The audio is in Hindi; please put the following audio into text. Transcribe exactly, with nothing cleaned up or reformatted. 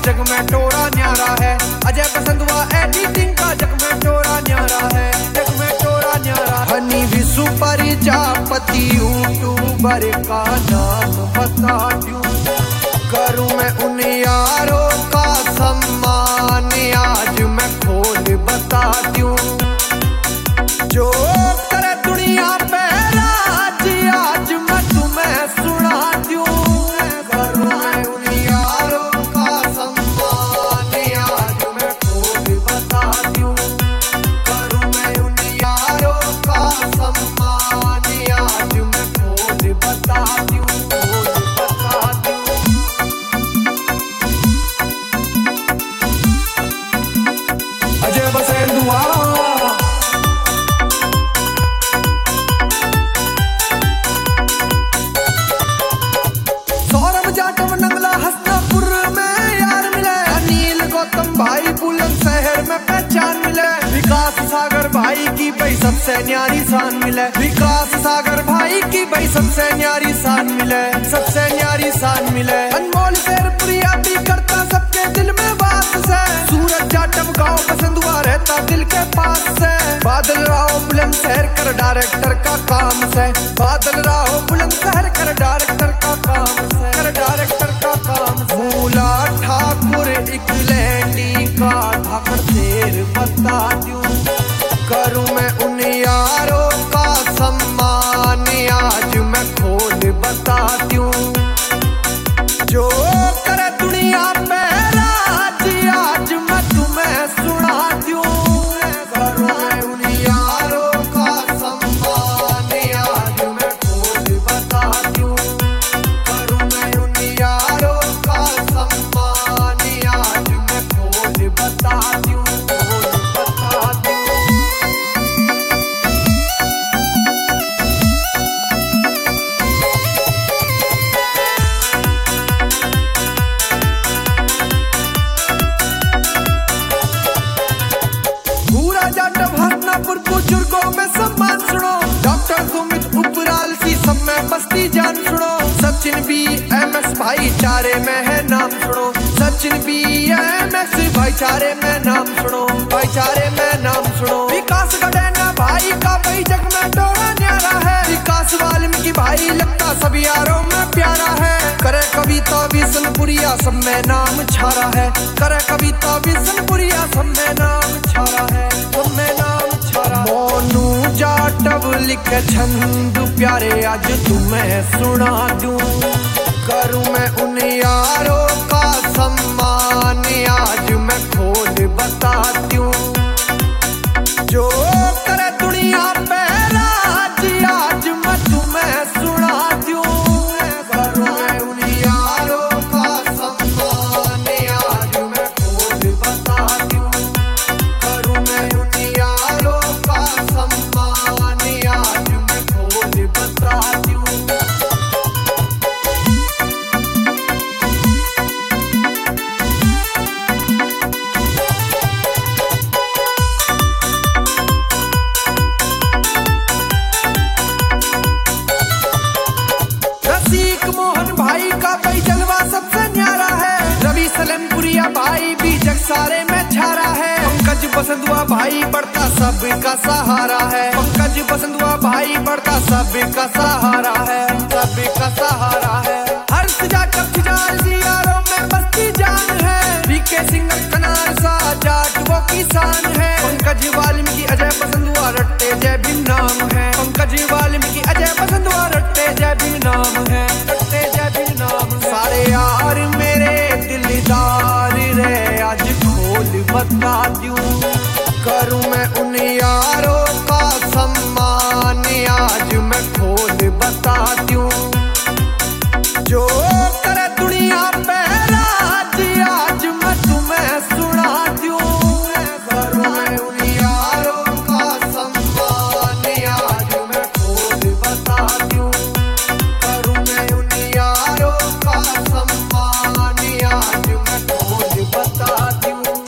जग में टोरा न्यारा है। अजय बसंत हुआ एडिटिंग का जग में टोरा न्यारा है, जग में टोरा न्यारा। हनी विशु प्रजापति यूट्यूबर का नाम बता दूं, करूं मैं उन यारों का सम्मान आज मैं खोल बता दूं। जो करे दुनिया पे राज आज मैं तुम्हें सुना दूं, करूं मैं उन यारों का सम्मान आज मैं खोल बता दूं, करूं मैं उन यारों का सम्मान आज मैं खोल बता दूं, खोल बता दूं। अजय बसंत हुआ भाई बुलंदशहर में पहचान मिले, विकास सागर भाई की भाई सबसे न्यारी शान मिले, विकास सागर भाई की भाई सबसे न्यारी शान मिले, सबसे न्यारी शान मिले। अनमोल शेरपुरिया भी करता सबके दिल में बात से, सूरज जाटव गाँव पसंद हुआ रहता दिल के पास से। बादल राव बुलंदशहर कर डायरेक्टर का काम से, बादल राव बुलंदशहर कर डायरेक्टर का काम से, कर डायरेक्टर का काम से। मूला ठाकुर इकलैंडी का ठाकर शेर बता दूं, करूं मैं उन यारों का सम्मान आज मैं खोल बता दूं। जो करे दुनिया पे राज आज मैं तुम्हें सुना दूं, करूं मैं उन यारों का सम्मान आज मैं खोल बता दूं, करूं मैं उन यारों का सम्मान आज मैं खोल बता दूं, खोल बता दूं। पूरा जाटव हसनापुर बुजुर्गों में सम्मान सुनो, डॉक्टर सुमित उपराल सी सब में मस्ती जान सुनो। सचिन बी एम एस भाईचारे में है नाम सुनो, सचिन बी एम एस भाईचारे में नाम सुनो, भाईचारे में नाम सुनो। विकास गडेना भाई का भाई जग में टोरा न्यारा है, विकास वाल्मीकि भाई लगता सब यारों में प्यारा है। करे कविता बिशनपुरिया सब में नाम छारा है, करे कविता बिशनपुरिया सब में नाम छारा है, सब में नाम छारा। मोनू जाटव लिखे छंद प्यारे आज तुम्हें सुना दूं, करूं मैं उन यारों का सम्मान आज मैं खोल बता दूं। जो करे दुनिया पे राज आज मैं तुम्हें सुना दूं, करूं मैं उन यारों का सम्मान आज मैं खोल बता दूं, करूं मैं उन यारों का सम्मान आज मैं खोल बता दूं। रसिक मोहन भाई का भाई जलवा सबसे न्यारा है, रवि सलेमपुरिया भाई भी जग सारे में छारा है। पंकज बसंतुआ भाई बढ़ता सबका सहारा है, पंकज बसंतुआ भाई बढ़ता सबका सहारा है, सबका सहारा है। हर्ष जाटव खिजाल यारों में बस्ती जान है, बीके सिंह कनार सा जाट वो किसान है। पंकज वाल्मीकि अजय बसंतुआ रट्टे जय भी नाम है, पंकज वाल्मीकि अजय बसंतुआ रट्टे जय भी नाम है, रट्टे जय भी नाम है। सारे यार मेरे दिलदार रे आज खोल बता दूं, करूं मैं उन यारों का सम्मान आज मैं खोल बता दूं। जो करे दुनिया पे राज आज मैं तुम्हें सुना दूं, करूं मैं उन यारों का सम्मान आज मैं खोल बता दूं।